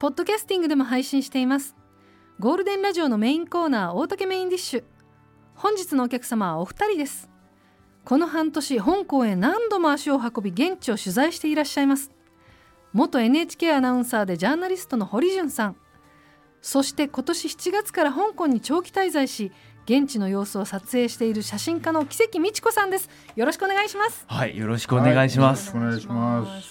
ポッドキャスティングでも配信しています。ゴールデンラジオのメインコーナー、大竹メインディッシュ。本日のお客様はお二人です。この半年、香港へ何度も足を運び、現地を取材していらっしゃいます。元 NHK アナウンサーでジャーナリストの堀潤さん、そして今年7月から香港に長期滞在し、現地の様子を撮影している写真家の木関美智子さんです。よろしくお願いします。 はい、よろしくお願いします。 よろしくお願いします。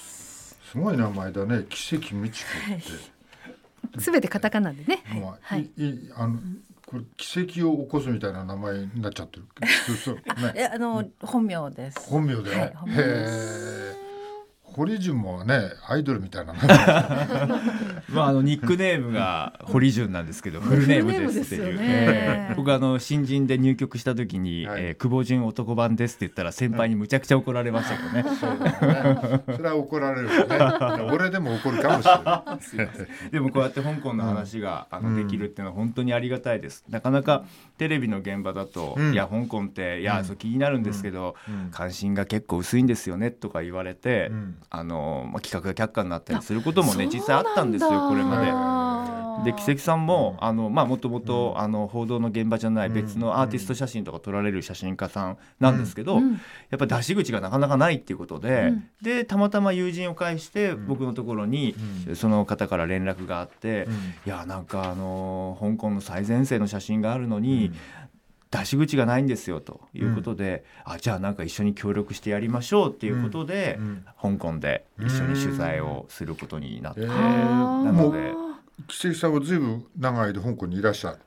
すごい名前だね、木関美智子ってすべてカタカナでね、はい、 これ奇跡を起こすみたいな名前になっちゃってるそう、ね、 本名です。 本名で、 はい、本名です。 堀潤もね、アイドルみたいなまあ、ニックネームが堀潤なんですけど、フルネームですっていう、僕新人で入局した時に、久保潤男版ですって言ったら先輩にむちゃくちゃ怒られましたけどね、 そうだね、それは怒られるよね俺でも怒るかもしれないすいません。 でもこうやって香港の話が、できるっていうのは本当にありがたいです。なかなかテレビの現場だと、いや香港ってそう気になるんですけど、関心が結構薄いんですよねとか言われて、企画が却下になったりすることもね、実際あったんですよ、これまで。で、木関さんももともと報道の現場じゃない別のアーティスト写真とか撮られる写真家さんなんですけど、やっぱり出し口がなかなかないっていうことで、でたまたま友人を介して僕のところにその方から連絡があって、いやなんか香港の最前線の写真があるのに、出し口がないんですよということで、じゃあなんか一緒に協力してやりましょうっていうことで、香港で一緒に取材をすることになって、なので木関さんはずいぶん長い間香港にいらっしゃる。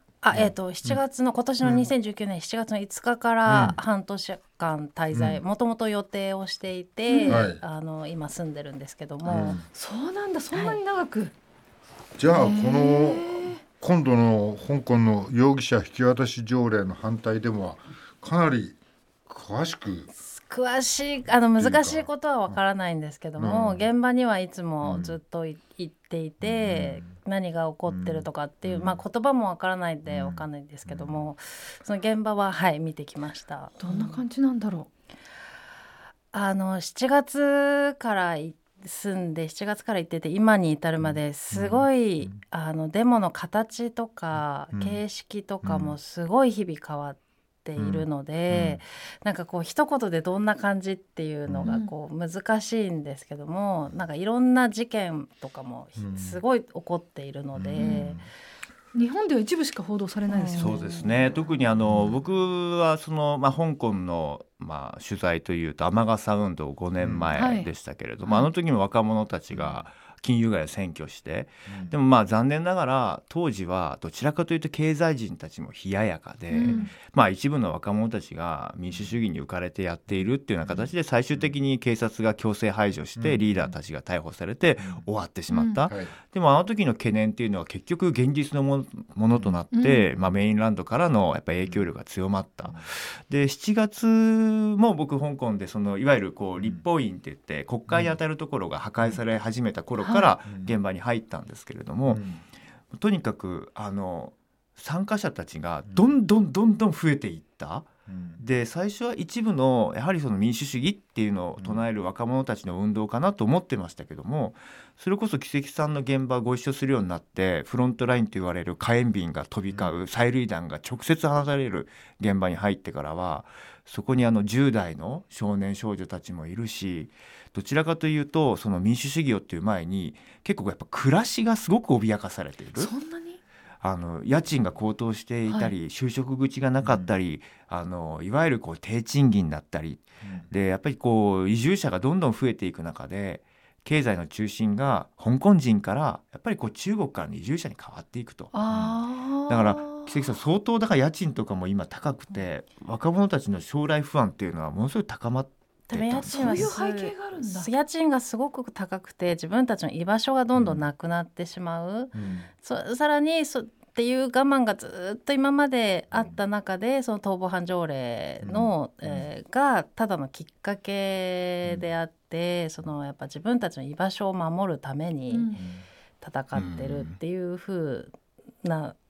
7月の今年の2019年7月の5日から半年間滞在、もともと予定をしていて、今住んでるんですけども、 そうなんだ、そんなに長く、 じゃあこの今度の香港の容疑者引き渡し条例の反対デモはかなり詳しい難しいことはわからないんですけども、現場にはいつもずっと行っていて、何が起こってるとかっていう、言葉もわからないでわかんないんですけども、その現場は見てきました。 どんな感じなんだろう。 7月から住んで7月から行ってて今に至るまですごい、デモの形とか形式とかもすごい日々変わっているので、なんかこう一言でどんな感じっていうのがこう難しいんですけども、なんかいろんな事件とかもすごい起こっているので、 日本では一部しか報道されないですよね。 そうですね。特に僕は香港の取材というと雨傘運動5年前でしたけれども、あの時も若者たちが金融街を占拠して、でも残念ながら当時はどちらかというと経済人たちも冷ややかで、一部の若者たちが民主主義に浮かれてやっているっていうような形で最終的に警察が強制排除してリーダーたちが逮捕されて終わってしまった、でもあの時の懸念っていうのは結局現実のものとなって、メインランドからのやっぱ影響力が強まった。で7月も僕香港でいわゆる立法院って言って国会に当たるところが破壊され始めた頃から現場に入ったんですけれども、とにかく参加者たちがどんどん増えていった。で最初は一部のやはり民主主義っていうのを唱える若者たちの運動かなと思ってましたけども、それこそ木関さんの現場をご一緒するようになって、フロントラインと言われる火炎瓶が飛び交う、催涙弾が直接放たれる現場に入ってからは、そこに10代の少年少女たちもいるし、どちらかというと民主主義をっていう前に結構やっぱ暮らしがすごく脅かされている。 そんなに家賃が高騰していたり、就職口がなかったり、いわゆる低賃金だったり、でやっぱり移住者がどんどん増えていく中で、経済の中心が香港人からやっぱり中国からの移住者に変わっていくと。だから木関さん、相当だから家賃とかも今高くて、若者たちの将来不安っていうのはものすごい高まってた。 そういう背景があるんだ。 家賃がすごく高くて自分たちの居場所がどんどんなくなってしまう、さらにっていう我慢がずっと今まであった中で、その逃亡犯条例の、がただのきっかけであって、やっぱ自分たちの居場所を守るために戦ってるっていう風な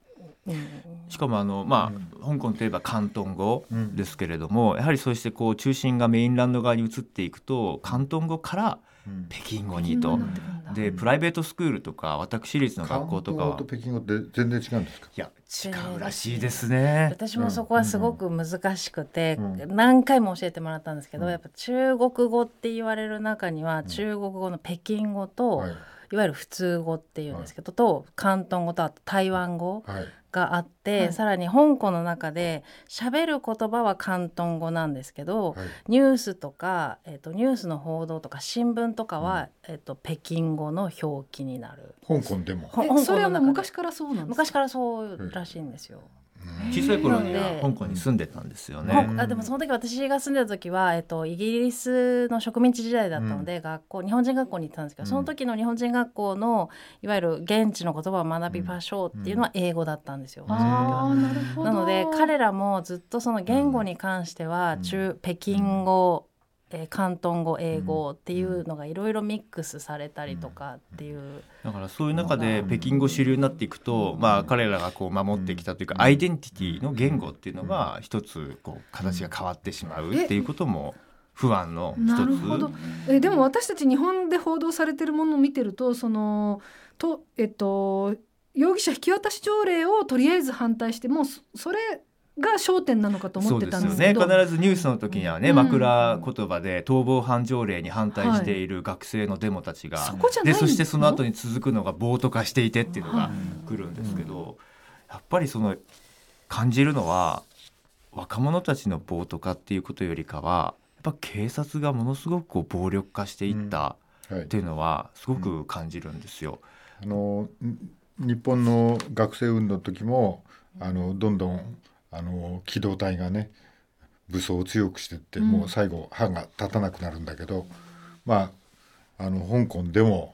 しかも香港といえば広東語ですけれども、やはりそうしてこう中心がメインランド側に移っていくと広東語から北京語にと、でプライベートスクールとか私立の学校とかは広東語と北京語って全然違うんですか？ いや違うらしいですね。 私もそこはすごく難しくて、何回も教えてもらったんですけど、やっぱ中国語って言われる中には中国語の北京語と、いわゆる普通語っていうんですけど、と広東語とあと台湾語があって、さらに香港の中で喋る言葉は広東語なんですけど、ニュースとか、ニュースの報道とか新聞とかは、北京語の表記になる。 香港でもそれはもう昔からそうなんですか？ 昔からそうらしいんですよ。 小さい頃には香港に住んでたんですよね。 でもその時私が住んでた時は、イギリスの植民地時代だったので、日本人学校に行ってたんですけど、その時の日本人学校のいわゆる現地の言葉を学びましょうっていうのは英語だったんですよ。なので彼らもずっとその言語に関しては北京語、広東語、英語っていうのがいろいろミックスされたりとかっていう、 だからそういう中で北京語主流になっていくと、彼らがこう守ってきたというか、アイデンティティの言語っていうのが一つこう形が変わってしまうっていうことも不安の一つ。 なるほど。でも私たち日本で報道されてるものを見てると、容疑者引き渡し条例をとりあえず反対して、もうそれが焦点なのかと思ってたんですけど。 そうですよね。必ずニュースの時にはね、枕言葉で逃亡犯条例に反対している学生のデモたちが、そしてその後に続くのが暴徒化していてっていうのが来るんですけど、やっぱりその感じるのは若者たちの暴徒化っていうことよりかは、やっぱ警察がものすごくこう暴力化していったっていうのはすごく感じるんですよ。 日本の学生運動の時もどんどん機動隊がね武装を強くしていって、もう最後歯が立たなくなるんだけど、香港でも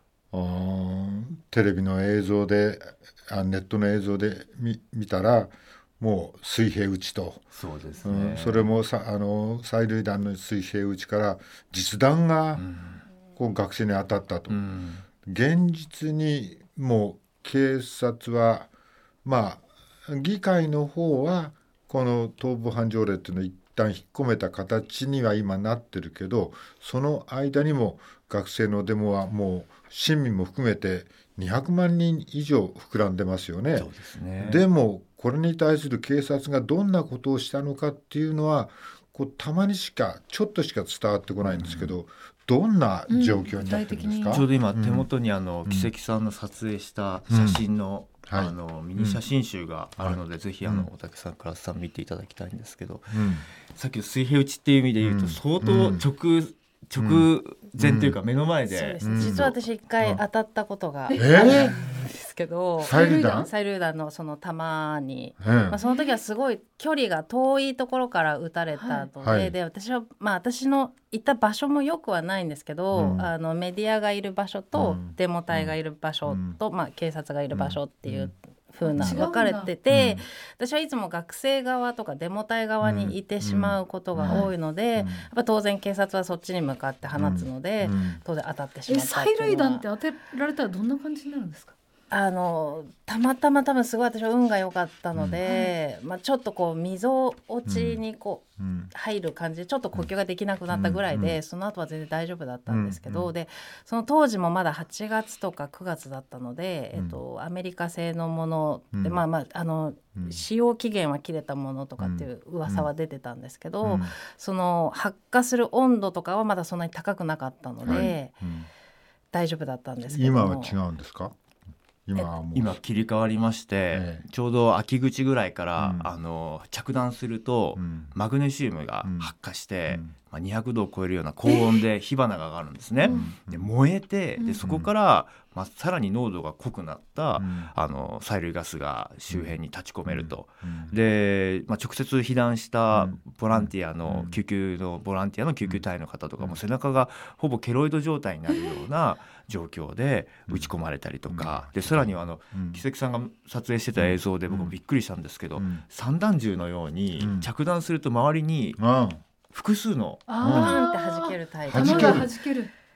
テレビの映像でネットの映像で見たらもう水平撃ちと、 そうですね、 それも催涙弾の水平撃ちから実弾がこう学生に当たったと、現実にもう警察は議会の方はこの逃亡犯条例っていうのを一旦引っ込めた形には今なってるけど、その間にも学生のデモはもう市民も含めて200万人以上膨らんでますよね。 そうですね。 でもこれに対する警察がどんなことをしたのかっていうのはたまにちょっとしか伝わってこないんですけど、どんな状況になってるんですか？ ちょうど今手元に木関さんの撮影した写真の、ミニ写真集があるので、ぜひ大竹さんからさん見ていただきたいんですけど、さっきの水平打ちっていう意味で言うと、相当直前というか目の前で、 そうですね、実は私一回当たったことがあるんですけど、催涙弾のその弾に、その時はすごい距離が遠いところから撃たれたので、で私は私の行った場所もよくはないんですけど、メディアがいる場所と、デモ隊がいる場所と、警察がいる場所っていう風な分かれてて、私はいつも学生側とかデモ隊側にいてしまうことが多いので、やっぱ当然警察はそっちに向かって放つので、当然当たってしまったっていうのは。 催涙弾って当てられたらどんな感じになるんですか？ たまたま多分すごい私は運が良かったので、ちょっとこう溝落ちに入る感じでちょっと呼吸ができなくなったぐらいで、その後は全然大丈夫だったんですけど、でその当時もまだ8月とか9月だったので、アメリカ製のもので、使用期限は切れたものとかっていう噂は出てたんですけど、その発火する温度とかはまだそんなに高くなかったので、大丈夫だったんですけども。 今は違うんですか？ 今切り替わりまして、ちょうど秋口ぐらいから、着弾すると、マグネシウムが発火して、200度を超えるような高温で火花が上がるんですね。で燃えて、でそこから、さらに濃度が濃くなった、催涙ガスが周辺に立ち込めると、で、直接被弾したボランティアの、救急のボランティアの救急隊員の方とかも背中がほぼケロイド状態になるような状況で撃ち込まれたりとか、でさらには木関さんが撮影してた映像で僕もびっくりしたんですけど、散弾銃のように着弾すると周りに複数のバーンって弾けるタイプ。 弾ける。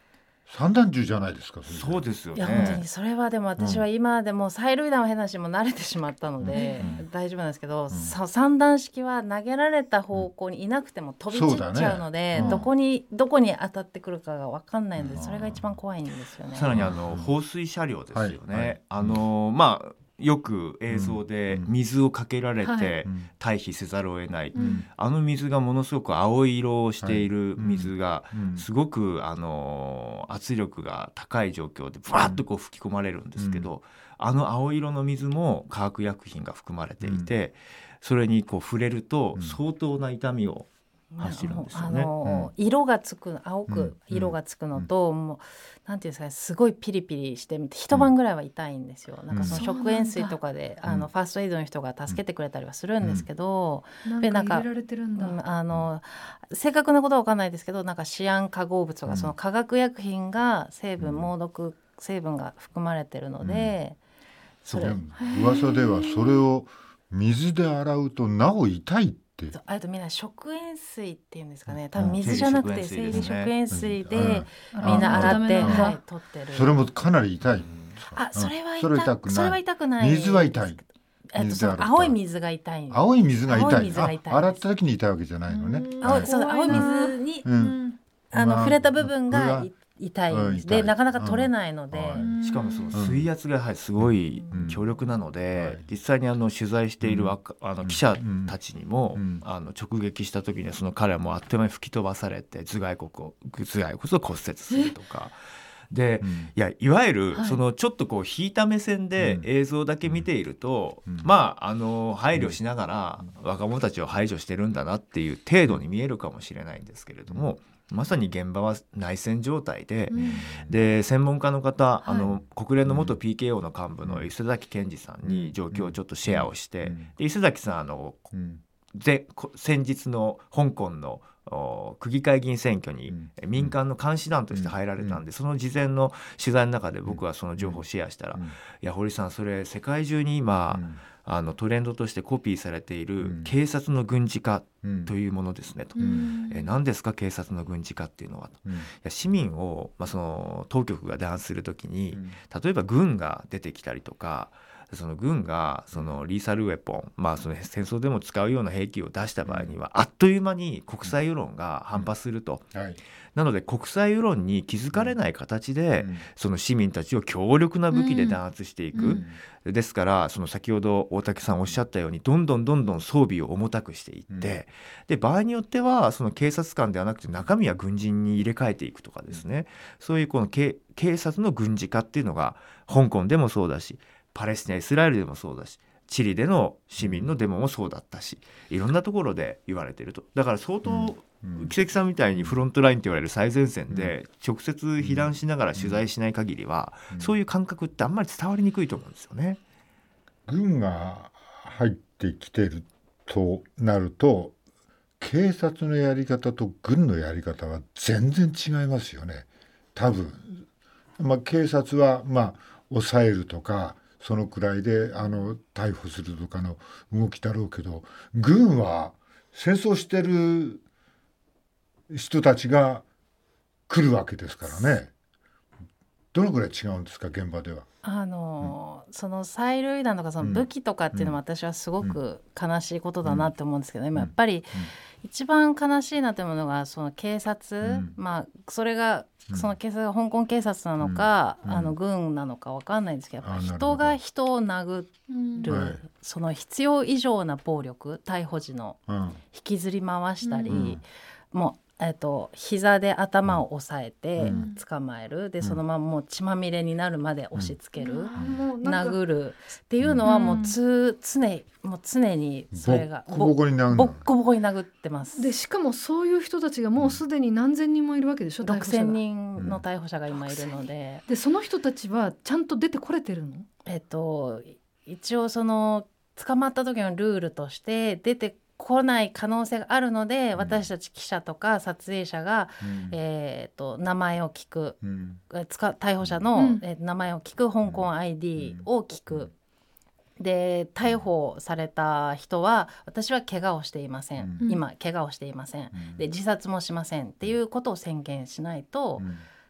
散弾銃じゃないですか。 そうですよね。 いや本当にそれはでも私は今でも催涙弾は変な話も慣れてしまったので、大丈夫なんですけど、散弾式は投げられた方向にいなくても飛び散っちゃうので、どこに当たってくるかが分かんないので、それが一番怖いんですよね。 さらに放水車両ですよね。よく映像で水をかけられて退避せざるを得ない、あの水がものすごく青い色をしている水がすごく圧力が高い状況でブワッとこう吹き込まれるんですけど、青色の水も化学薬品が含まれていて、それにこう触れると相当な痛みを発してるんですよね。 色がつく青く色がつくのと、もうなんていうんですかね、すごいピリピリして一晩ぐらいは痛いんですよ。なんかその食塩水とかでファーストエイドの人が助けてくれたりはするんですけど、 なんか入れられてるんだ。 正確なことは分かんないですけど、なんかシアン化合物とかその化学薬品が猛毒成分が含まれてるので、 それ噂ではそれを水で洗うとなお痛いって。 あとみんな食塩水っていうんですかね、多分水じゃなくて生理食塩水でみんな洗って取ってる。 それもかなり痛い。 それは痛くない。 水は痛い。 青い水が痛い。 青い水が痛い。洗った時に痛いわけじゃないのね。 青い水に触れた部分が痛いんで、なかなか取れないので、 しかもその水圧がやはりすごい強力なので、実際に取材している記者たちにも直撃した時にはその彼はもうあっという間に吹き飛ばされて頭蓋骨を骨折するとかで、いわゆるそのちょっとこう引いた目線で映像だけ見ていると、配慮しながら若者たちを排除してるんだなっていう程度に見えるかもしれないんですけれども、まさに現場は内戦状態で、専門家の方、国連の元 PKO の幹部の伊勢崎健二さんに状況をちょっとシェアをして、で伊勢崎さん先日の香港の区議会議員選挙に民間の監視団として入られたんで、その事前の取材の中で僕はその情報をシェアしたら、いや堀さん、それ世界中に今トレンドとしてコピーされている警察の軍事化というものですねと、何ですか警察の軍事化っていうのはと、いや市民を、その当局が弾圧するときに、例えば軍が出てきたりとか、その軍がそのリーサルウェポン、その戦争でも使うような兵器を出した場合にはあっという間に国際世論が反発すると、なので国際世論に気づかれない形でその市民たちを強力な武器で弾圧していく、ですからその先ほど大竹さんおっしゃったようにどんどん装備を重たくしていって、で場合によってはその警察官ではなくて中身は軍人に入れ替えていくとかですね、そういうこの警察の軍事化っていうのが香港でもそうだし、パレスチナイスラエルでもそうだし、チリでの市民のデモもそうだったし、いろんなところで言われていると。だから相当、木関さんみたいにフロントラインと言われる最前線で直接避難しながら取材しない限りは、そういう感覚ってあんまり伝わりにくいと思うんですよね。 軍が入ってきてるとなると、警察のやり方と軍のやり方は全然違いますよね。多分、警察は抑えるとかそのくらいで逮捕するとかの動きだろうけど、軍は戦争してる人たちが来るわけですからね。どのくらい違うんですか現場では。 その催涙弾とかその武器とかっていうのも私はすごく悲しいことだなって思うんですけど、今やっぱり一番悲しいなというものがその警察、それがその警察が香港警察なのか、軍なのか分かんないんですけど、やっぱ人が人を殴る、その必要以上な暴力、逮捕時の引きずり回したり、もう膝で頭を押さえて捕まえる、でそのままもう血まみれになるまで押し付ける、殴るっていうのはもう常にそれがボッコボコに殴ってます。 でしかもそういう人たちがもうすでに何千人もいるわけでしょ。 6000人の逮捕者が今いるので、 でその人たちはちゃんと出てこれてるの？ 一応その捕まった時のルールとして出て来ない可能性があるので、私たち記者とか撮影者が、名前を聞く、逮捕者の、名前を聞く、香港 ID を聞く、で逮捕された人は私は怪我をしていません、今怪我をしていません、で自殺もしませんっていうことを宣言しないと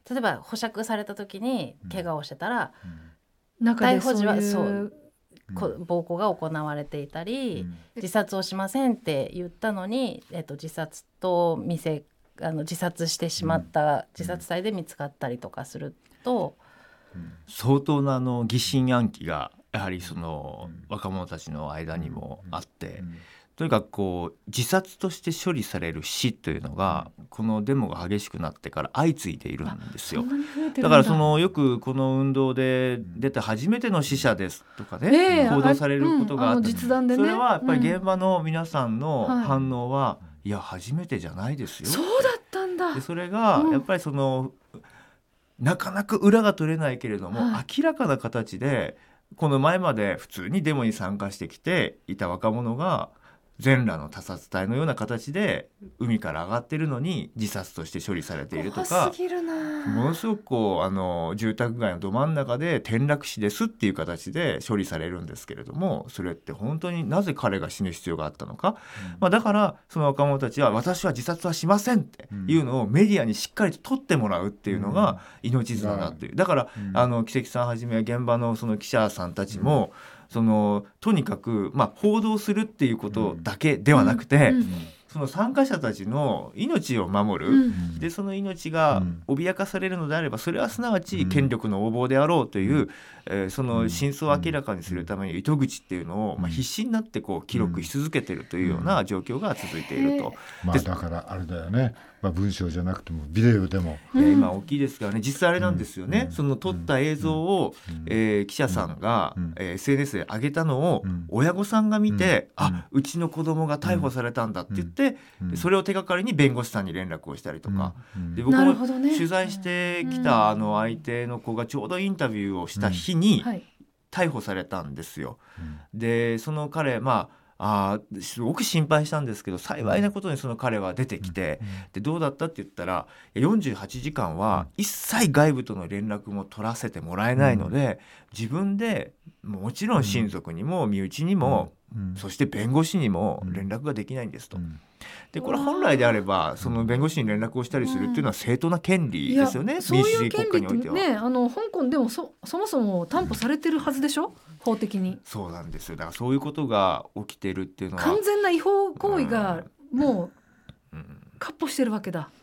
例えば保釈された時に怪我をしてたら、 中で逮捕時はそういう暴行が行われていたり、自殺をしませんって言ったのに、自殺と自殺してしまった、自殺体で見つかったりとかすると、 相当な疑心暗鬼がやはりその若者たちの間にもあって、とにかくこう自殺として処理される死というのがこのデモが激しくなってから相次いでいるんですよ。だからよくこの運動で出た初めての死者ですとかね、報道されることがあって、 実弾でね、 それはやっぱり現場の皆さんの反応は、いや初めてじゃないですよ。 そうだったんだ。 でそれがやっぱりなかなか裏が取れないけれども、明らかな形でこの前まで普通にデモに参加してきていた若者が全裸の他殺体のような形で海から上がっているのに自殺として処理されているとか、ものすごく住宅街のど真ん中で転落死ですっていう形で処理されるんですけれども、それって本当になぜ彼が死ぬ必要があったのか、だからその若者たちは私は自殺はしませんっていうのをメディアにしっかりと取ってもらうっていうのが命綱だっていう。だから木関さんはじめ現場のその記者さんたちもとにかく、報道するっていうことだけではなくて、その参加者たちの命を守る、でその命が脅かされるのであれば、それはすなわち権力の横暴であろうという、その真相を明らかにするために糸口っていうのを、必死になって記録し続けているというような状況が続いていると。 だからあれだよね、文章じゃなくてもビデオでも、 今大きいですからね、実際あれなんですよね、その撮った映像を、記者さんが、SNS で上げたのを親御さんが見て、うちの子供が逮捕されたんだって言って、それを手がかりに弁護士さんに連絡をしたりとか、で僕も取材してきた相手の子がちょうどインタビューをした日に逮捕されたんですよ。でその彼すごく心配したんですけど、幸いなことにその彼は出てきて、でどうだったって言ったら、48時間は一切外部との連絡も取らせてもらえないので、自分でもちろん親族にも身内にも、そして弁護士にも連絡ができないんですと。でこれ本来であればその弁護士に連絡をしたりするっていうのは正当な権利ですよね、民主主義国家においては。 香港でも そもそも担保されてるはずでしょ、法的に。 そうなんですよ。だからそういうことが起きてるっていうのは完全な違法行為がもう闊歩してるわけだ。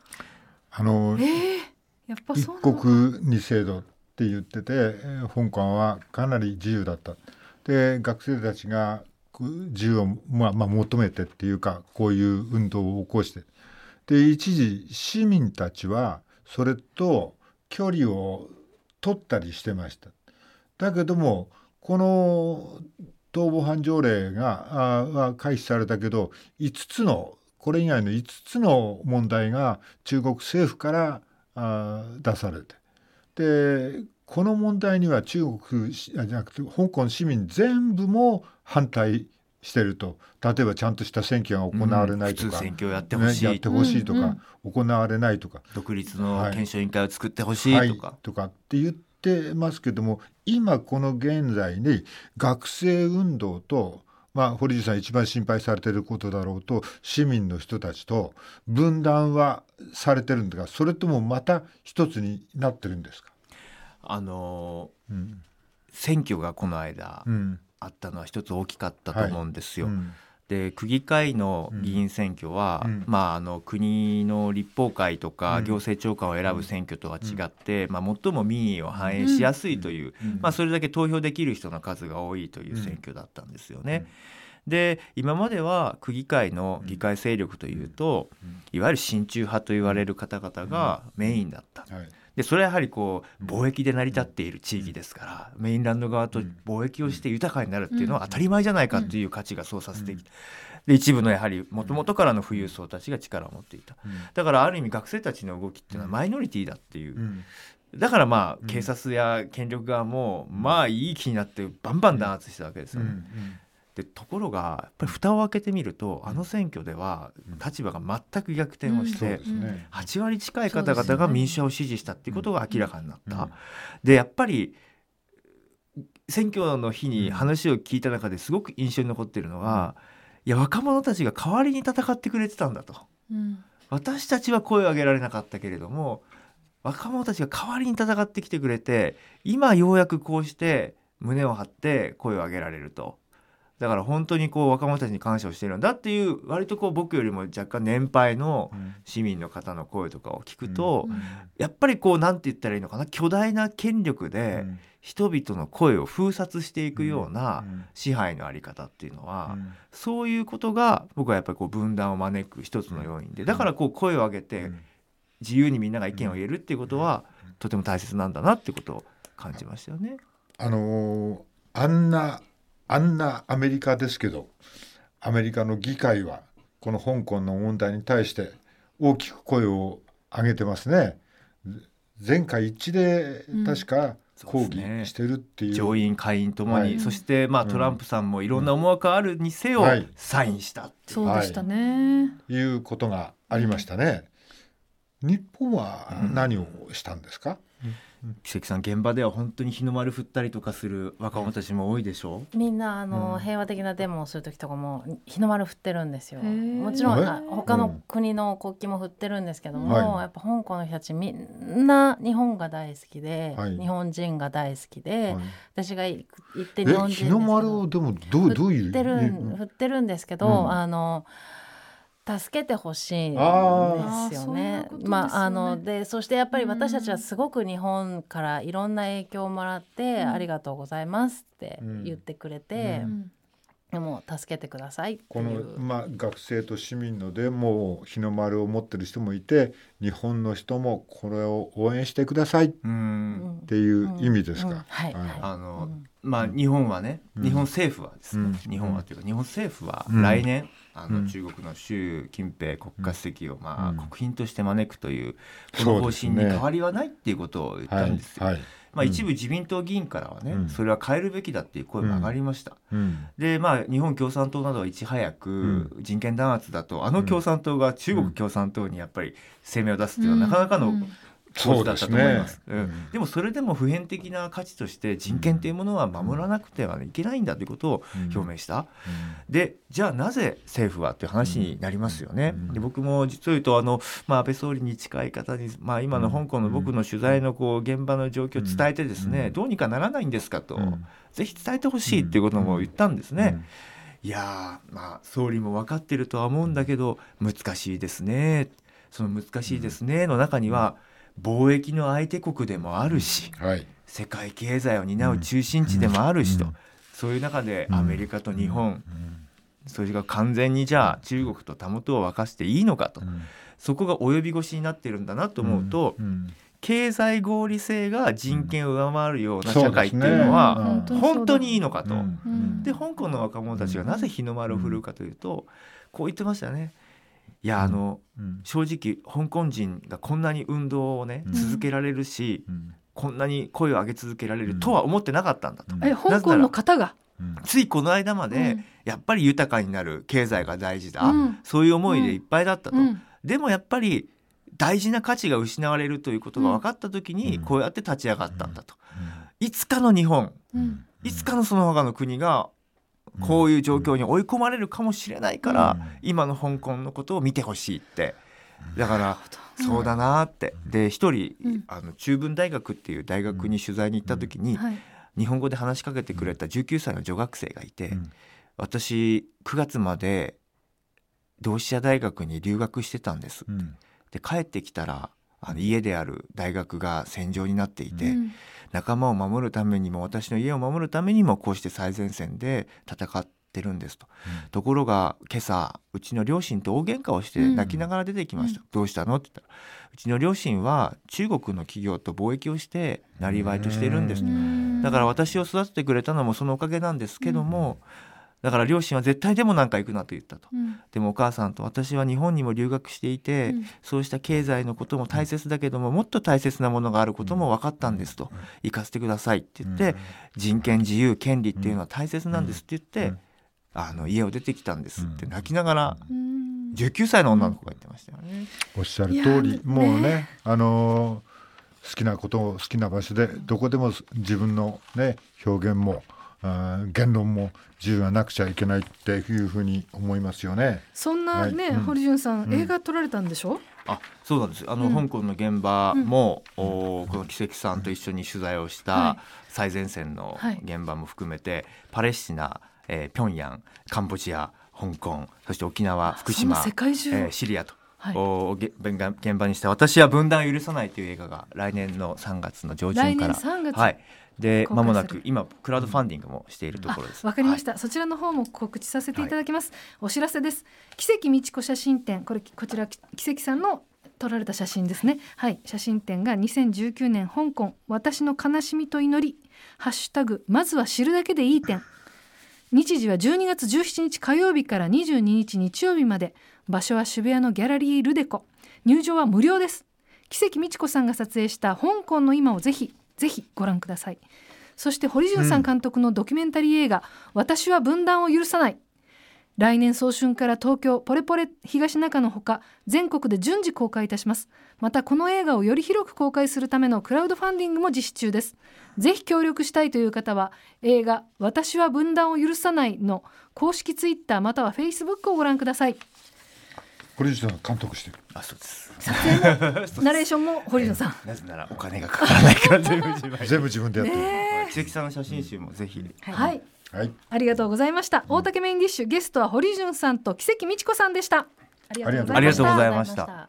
やっぱそう一国二制度って言ってて、香港はかなり自由だった。で学生たちが自由を、求めてっていうか、こういう運動を起こして、で一時市民たちはそれと距離を取ったりしてました。だけどもこの逃亡犯条例が回避されたけど、これ以外の5つの問題が中国政府から出されて、でこの問題には中国じゃなくて香港市民全部も反対してると。例えばちゃんとした選挙が行われないとか、 普通選挙をやってほしい、 やってほしいとか、行われないとか、 独立の検証委員会を作ってほしいとか、 とかって言ってますけども、今この現在に学生運動と、堀内さん一番心配されていることだろうと、市民の人たちと分断はされてるんですが、それともまた一つになってるんですか？ 選挙がこの間、あったのは一つ大きかったと思うんですよ。で区議会の議員選挙は、国の立法会とか行政長官を選ぶ選挙とは違って、最も民意を反映しやすいという、それだけ投票できる人の数が多いという選挙だったんですよね。で今までは区議会の議会勢力というと、いわゆる親中派と言われる方々がメインだった。でそれはやはり貿易で成り立っている地域ですから、メインランド側と貿易をして豊かになるっていうのは当たり前じゃないかっていう価値がそうさせてきた。で一部のやはりもともとからの富裕層たちが力を持っていた。だからある意味学生たちの動きっていうのはマイノリティだっていう、だから警察や権力側もいい気になってバンバン弾圧したわけですよね。でところがやっぱり蓋を開けてみると、あの選挙では立場が全く逆転をして、8割近い方々が民主派を支持したっていうことが明らかになった。でやっぱり選挙の日に話を聞いた中ですごく印象に残っているのは、いや若者たちが代わりに戦ってくれてたんだと、私たちは声を上げられなかったけれども若者たちが代わりに戦ってきてくれて、今ようやくこうして胸を張って声を上げられると。だから本当にこう若者たちに感謝をしているんだっていう、割とこう僕よりも若干年配の市民の方の声とかを聞くと、やっぱりこうなんて言ったらいいのかな、巨大な権力で人々の声を封殺していくような支配のあり方っていうのは、そういうことが僕はやっぱりこう分断を招く一つの要因で、だからこう声を上げて自由にみんなが意見を言えるっていうことはとても大切なんだなってことを感じましたよね。 あんなアメリカですけど、アメリカの議会はこの香港の問題に対して大きく声を上げてますね。全会一致で確か抗議してるっていう、 上院下院ともに、そしてトランプさんもいろんな思惑あるにせよサインしたっていう、 そうでしたね、 いうことがありましたね。日本は何をしたんですか？ 木関さん、現場では本当に日の丸振ったりとかする若者たちも多いでしょう。 みんな平和的なデモをする時とかも日の丸振ってるんですよ。もちろん他の国の国旗も振ってるんですけども、やっぱ香港の人たちみんな日本が大好きで、日本人が大好きで、私が行って日本人ですけど、 日の丸をでもどういう振ってるんですけど、助けてほしいんですよね。でそしてやっぱり私たちはすごく日本からいろんな影響をもらって、ありがとうございますって言ってくれて、でも助けてくださいっていう、 この、学生と市民のデモ、日の丸を持ってる人もいて、日本の人もこれを応援してくださいっていう意味ですか？ 日本はね、日本政府はですね、日本はというか日本政府は来年、中国の習近平国家主席を国賓として招くというこの方針に変わりはないっていうことを言ったんですよ。一部自民党議員からはね、それは変えるべきだっていう声も上がりました。で日本共産党などはいち早く人権弾圧だと、共産党が中国共産党にやっぱり声明を出すっていうのはなかなかの構図だったと思います。でもそれでも普遍的な価値として人権というものは守らなくてはいけないんだということを表明した。でじゃあなぜ政府はという話になりますよね。で僕も実を言うと安倍総理に近い方に、今の香港の僕の取材の現場の状況を伝えてですね、どうにかならないんですかと、ぜひ伝えてほしいということも言ったんですね。いや総理も分かってるとは思うんだけど難しいですね。その難しいですねの中には貿易の相手国でもあるし、世界経済を担う中心地でもあるしと、そういう中でアメリカと日本、それが完全にじゃあ中国とたもとを分かしていいのかと、そこが及び腰になってるんだなと思うと、経済合理性が人権を上回るような社会っていうのは本当にいいのかと。で香港の若者たちがなぜ日の丸を振るうかというと、こう言ってましたね。いや正直香港人がこんなに運動をね続けられるし、こんなに声を上げ続けられるとは思ってなかったんだと。 香港の方がついこの間までやっぱり豊かになる経済が大事だ、そういう思いでいっぱいだったと。でもやっぱり大事な価値が失われるということが分かった時にこうやって立ち上がったんだと。いつかの日本、いつかのその他の国がこういう状況に追い込まれるかもしれないから、今の香港のことを見てほしいって。だからそうだなって。で一人中文大学っていう大学に取材に行った時に、日本語で話しかけてくれた19歳の女学生がいて、私9月まで同志社大学に留学してたんです、で帰ってきたら家である大学が戦場になっていて、仲間を守るためにも私の家を守るためにもこうして最前線で戦ってるんですと、ところが今朝うちの両親と大喧嘩をして泣きながら出てきました、どうしたのって言ったら、うちの両親は中国の企業と貿易をしてなりわいとしているんですと。だから私を育ててくれたのもそのおかげなんですけども、だから両親は絶対でもなんか行くなと言ったと、でもお母さんと私は日本にも留学していて、そうした経済のことも大切だけどももっと大切なものがあることも分かったんですと、行かせてくださいって言って、人権自由権利っていうのは大切なんですって言って、家を出てきたんですって泣きながら19歳の女の子が言ってましたよね。 おっしゃる通り、もうね好きなことを好きな場所でどこでも自分の、表現も言論も自由がなくちゃいけないっていうふうに思いますよね。 そんな堀潤さん、映画撮られたんでしょ？ そうなんです。香港の現場も、この奇跡さんと一緒に取材をした最前線の現場も含めて、パレスチナ、平壌、カンボジア、香港、そして沖縄、福島、 世界中シリアと、現場にして私は分断を許さないという映画が来年の3月の上旬から、 来年3月、 はい、で間もなく今クラウドファンディングもしているところです。 わかりました、そちらの方も告知させていただきます、お知らせです。奇跡美智子写真展、こちら奇跡さんの撮られた写真ですね。はい、写真展が2019年香港私の悲しみと祈りハッシュタグまずは知るだけでいい展、日時は12月17日火曜日から22日日曜日まで、場所は渋谷のギャラリールデコ、入場は無料です。奇跡美智子さんが撮影した香港の今をぜひご覧ください。そして堀潤さん監督のドキュメンタリー映画、私は分断を許さない、来年早春から東京ポレポレ東中のほか全国で順次公開いたします。またこの映画をより広く公開するためのクラウドファンディングも実施中です。ぜひ協力したいという方は映画私は分断を許さないの公式ツイッターまたはフェイスブックをご覧ください。 堀内さん監督してる。 そうです。 撮影もナレーションも堀野さん、 なぜならお金がかからないから全部自分でやってる、 奇跡さんの写真集もぜひ、 はいありがとうございました。大竹メインディッシュ、ゲストは堀潤さんと奇跡美智子さんでした。ありがとうございました。 ありがとうございました。